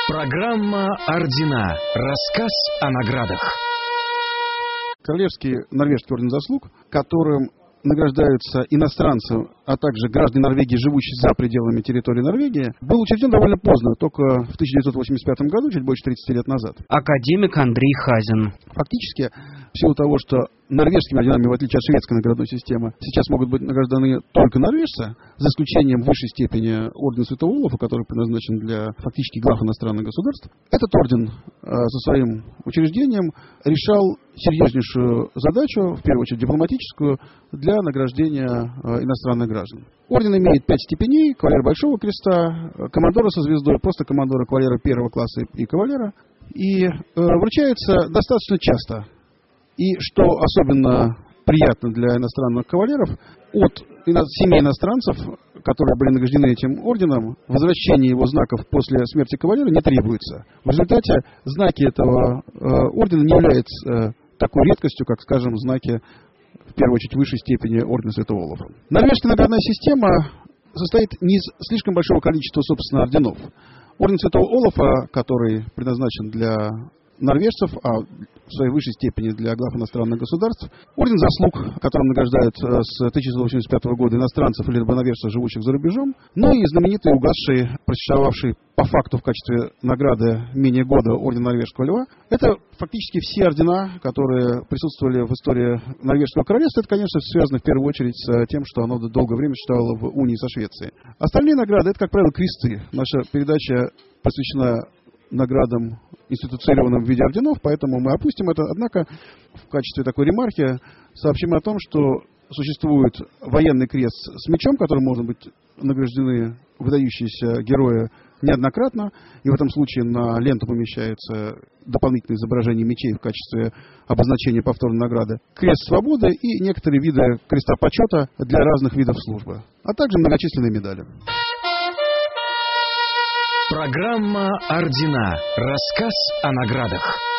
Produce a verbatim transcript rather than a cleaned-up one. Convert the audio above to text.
Программа «Ордена». Рассказ о наградах. Королевский норвежский орден заслуг, которым награждаются иностранцы, а также граждане Норвегии, живущие за пределами территории Норвегии, был учрежден довольно поздно, только в тысяча девятьсот восемьдесят пятом году, чуть больше тридцати лет назад. Академик Андрей Хазин. Фактически, в силу того, что норвежскими орденами, в отличие от шведской наградной системы, сейчас могут быть награждены только норвежцы, за исключением высшей степени ордена Святого Олафа, который предназначен для фактически глав иностранных государств. Этот орден э, со своим учреждением решал серьезнейшую задачу, в первую очередь дипломатическую, для награждения э, иностранных граждан. Орден имеет пять степеней: кавалер Большого Креста, командора со звездой, просто командора, кавалера первого класса и кавалера, и э, вручается достаточно часто. И что особенно приятно для иностранных кавалеров, от семей иностранцев, которые были награждены этим орденом, возвращение его знаков после смерти кавалера не требуется. В результате знаки этого э, ордена не являются э, такой редкостью, как, скажем, знаки, в первую очередь, высшей степени ордена Святого Олафа. Норвежская наградная система состоит не из слишком большого количества, собственно, орденов. Орден Святого Олафа, который предназначен для норвежцев, а в своей высшей степени для глав иностранных государств. Орден заслуг, которым награждают с тысяча девятьсот восемьдесят пятого года иностранцев или норвежцев, живущих за рубежом. Ну и знаменитый, угасший, просуществовавший по факту в качестве награды менее года орден Норвежского Льва. Это фактически все ордена, которые присутствовали в истории Норвежского королевства. Это, конечно, связано в первую очередь с тем, что оно долгое время существовало в унии со Швецией. Остальные награды — это, как правило, кресты. Наша передача посвящена наградам, институционированным в виде орденов, поэтому мы опустим это. Однако в качестве такой ремарки сообщим о том, что существует военный крест с мечом, которым можно быть награждены выдающиеся герои неоднократно, и в этом случае на ленту помещается дополнительное изображение мечей в качестве обозначения повторной награды. Крест свободы и некоторые виды креста почета для разных видов службы, а также многочисленные медали. Программа «Ордена». Рассказ о наградах.